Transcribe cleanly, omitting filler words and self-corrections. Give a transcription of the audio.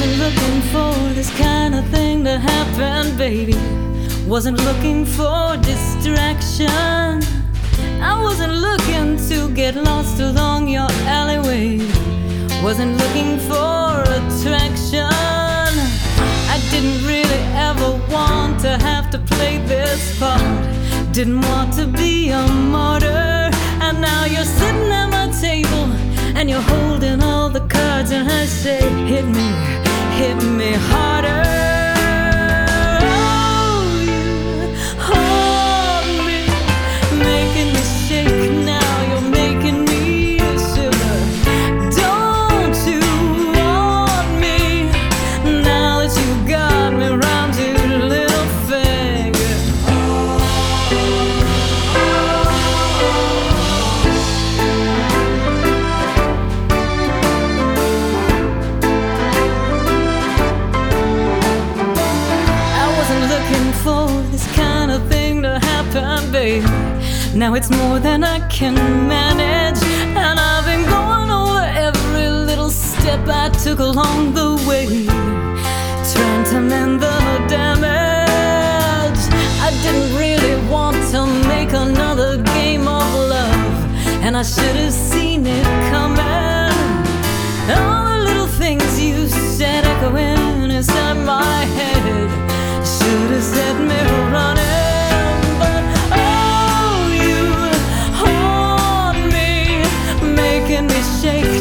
wasn't looking for this kind of thing to happen, baby. Wasn't looking for distraction. I wasn't looking to get lost along your alleyway. Wasn't looking for attraction. I didn't really ever want to have to play this part. Didn't want to be a martyr. And now you're sitting at my table and you're holding all the cards, and I say, hit me harder. Oh, you hold me, making me shake. Now you're making me shiver. Don't you want me now that you got me round your little finger? For this kind of thing to happen, babe. Now it's more than I can manage, and I've been going over every little step I took along the way, trying to mend the damage. I didn't really want to make another game of love, and I should have seen it coming. All the little things you said echoing inside my head should have set me running, but oh, you haunt me, making me shake.